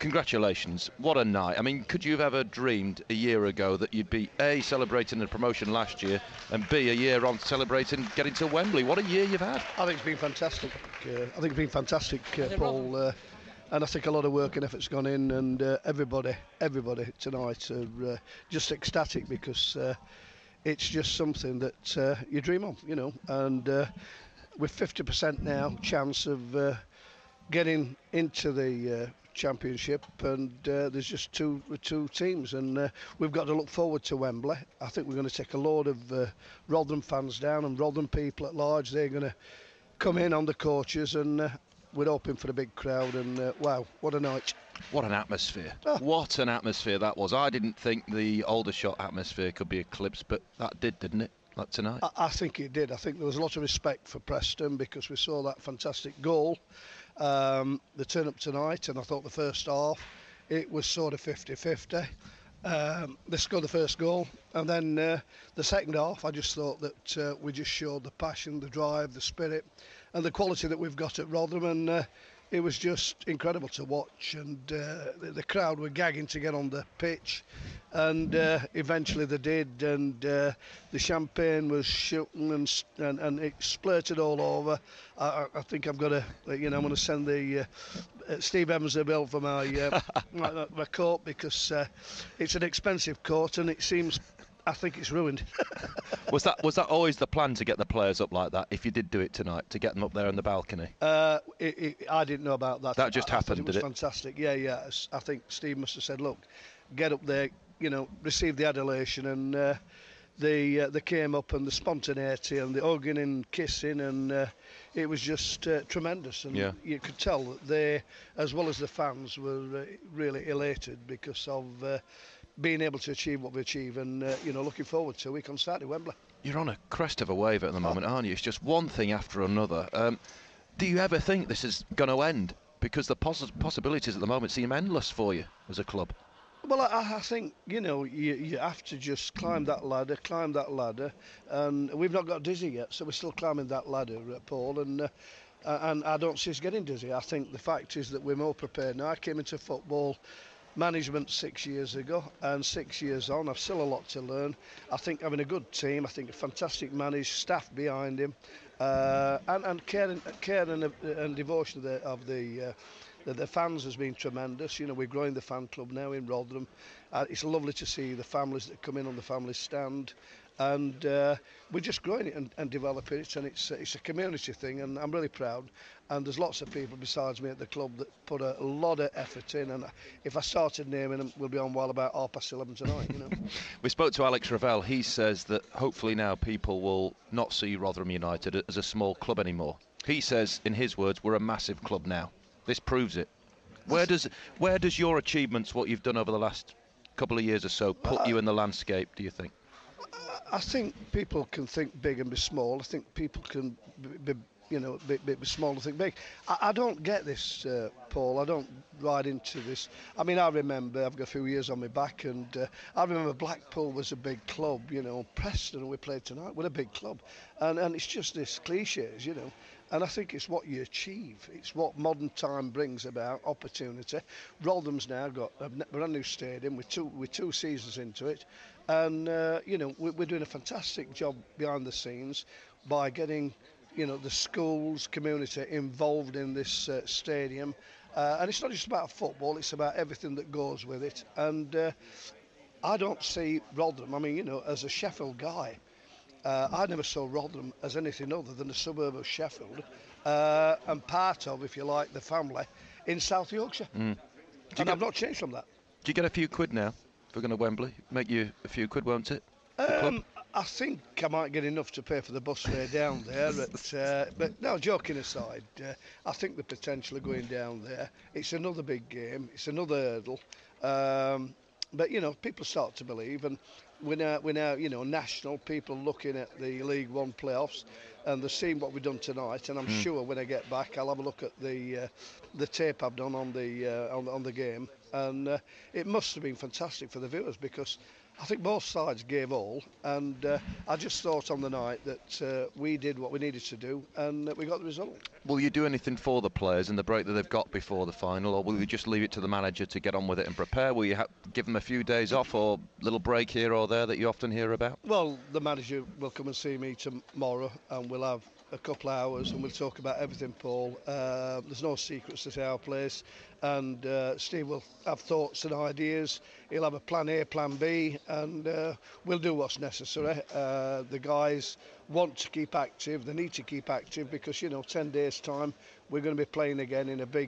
congratulations. What a night. I mean, could you have ever dreamed a year ago that you'd be A, celebrating the promotion last year, and B, a year on celebrating getting to Wembley? What a year you've had. I think it's been fantastic. Paul. And I think a lot of work and effort's gone in, and everybody tonight are just ecstatic because it's just something that you dream of, you know. And with 50% now chance of getting into the Championship, and there's just two teams, and we've got to look forward to Wembley. I think we're going to take a load of Rotherham fans down, and Rotherham people at large. They're going to come in on the coaches, and we're hoping for a big crowd, and wow, what a night. What an atmosphere. What an atmosphere that was. I didn't think the Aldershot atmosphere could be eclipsed, but that did, didn't it? Like tonight? I think it did. I think there was a lot of respect for Preston because we saw that fantastic goal. The turn up tonight, and I thought the first half it was sort of 50-50. They scored the first goal, and then the second half I just thought that we just showed the passion, the drive, the spirit and the quality that we've got at Rotherham, and it was just incredible to watch, and the crowd were gagging to get on the pitch, and eventually they did, and the champagne was shooting and it splurted all over. I think I've got to, I'm going to send the Steve Evans a bill for my my coat, because it's an expensive coat, and it seems, I think it's ruined. Was that always the plan, to get the players up like that, if you did do it tonight, to get them up there on the balcony? I didn't know about that. That just happened, did it? Was fantastic. Yeah. I think Steve must have said, look, get up there, receive the adulation, and they came up, and the spontaneity and the hugging and kissing, and it was just tremendous, and you could tell that they, as well as the fans, were really elated because of being able to achieve what we achieve, and looking forward to a week on Saturday, Wembley. You're on a crest of a wave at the moment, aren't you? It's just one thing after another. Do you ever think this is going to end? Because the possibilities at the moment seem endless for you as a club. Well, I think, you have to just climb that ladder, and we've not got dizzy yet, so we're still climbing that ladder, Paul, and I don't see us getting dizzy. I think the fact is that we're more prepared now. I came into football management 6 years ago, and 6 years on, I've still a lot to learn. I think having a good team, I think a fantastic managed staff behind him, and care and devotion of the fans has been tremendous. We're growing the fan club now in Rotherham. It's lovely to see the families that come in on the family stand, and we're just growing it and developing it, and it's a community thing, and I'm really proud. And there's lots of people besides me at the club that put a lot of effort in, and if I started naming them, we'll be on well about 11:30 tonight. We spoke to Alex Ravel. He says that hopefully now people will not see Rotherham United as a small club anymore. He says, in his words, we're a massive club now. This proves it. Where does your achievements, what you've done over the last couple of years or so, put you in the landscape, do you think? I think people can think big and be small. I think people can be small and think big. I don't get this, Paul. I don't ride into this. I mean, I remember, I've got a few years on my back, and I remember Blackpool was a big club, Preston, we played tonight, we're a big club. And it's just this cliches, And I think it's what you achieve. It's what modern time brings about, opportunity. Rotherham's now got a brand new stadium with two seasons into it. And, we're doing a fantastic job behind the scenes by getting the schools, community involved in this stadium. And it's not just about football, it's about everything that goes with it. And I don't see Rotherham, as a Sheffield guy, I never saw Rotherham as anything other than a suburb of Sheffield, and part of, if you like, the family in South Yorkshire. And I've not changed from that. Do you get a few quid now if we're going to Wembley? Make you a few quid, won't it? I think I might get enough to pay for the bus fare down there, but no, joking aside, I think the potential of going down there, it's another big game, it's another hurdle, but people start to believe, and we're now national, people looking at the League One playoffs, and they're seeing what we've done tonight, and I'm sure when I get back I'll have a look at the tape I've done on the game, and it must have been fantastic for the viewers, because I think both sides gave all, and I just thought on the night that we did what we needed to do, and we got the result. Will you do anything for the players in the break that they've got before the final, or will you just leave it to the manager to get on with it and prepare? Will you give them a few days off or a little break here or there that you often hear about? Well, the manager will come and see me tomorrow, and we'll have a couple of hours, and we'll talk about everything, Paul. There's no secrets at our place, and Steve will have thoughts and ideas. He'll have a plan A, plan B, and we'll do what's necessary. The guys want to keep active, they need to keep active, because 10 days time we're going to be playing again in a big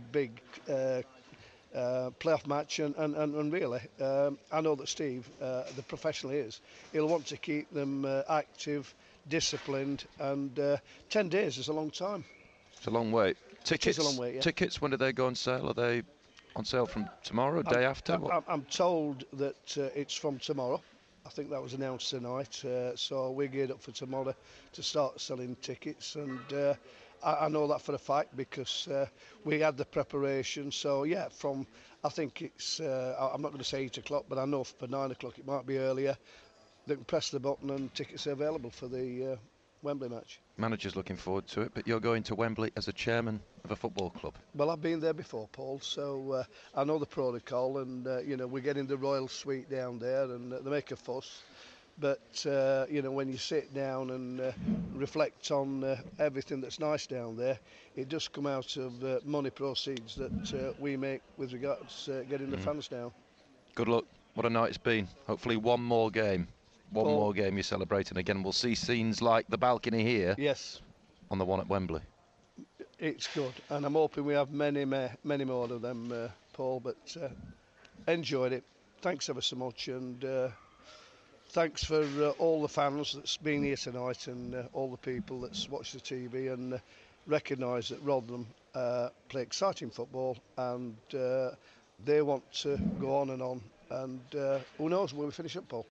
playoff match, and really I know that Steve, the professional he is, he'll want to keep them active, disciplined, and 10 days is a long time. It's a long wait. Tickets, it is a long wait, yeah. Tickets, when do they go on sale? Are they on sale from tomorrow, day after? I'm told that it's from tomorrow. I think that was announced tonight, so we're geared up for tomorrow to start selling tickets, and I know that for a fact because we had the preparation. So yeah, from I think it's I'm not going to say 8 o'clock, but I know for 9 o'clock it might be earlier. They can press the button and tickets are available for the Wembley match. Manager's looking forward to it, but you're going to Wembley as a chairman of a football club. Well, I've been there before, Paul, so I know the protocol, and we're getting the royal suite down there, and they make a fuss. But when you sit down and reflect on everything that's nice down there, it does come out of money proceeds that we make with regards to getting the fans down. Good luck. What a night it's been. Hopefully one more game. One Paul, more game you're celebrating again. We'll see scenes like the balcony here. Yes. On the one at Wembley. It's good, and I'm hoping we have many more of them, Paul. But enjoyed it. Thanks ever so much, and thanks for all the fans that's been here tonight, and all the people that's watched the TV and recognise that Rotherham play exciting football, and they want to go on, and who knows where we finish up, Paul.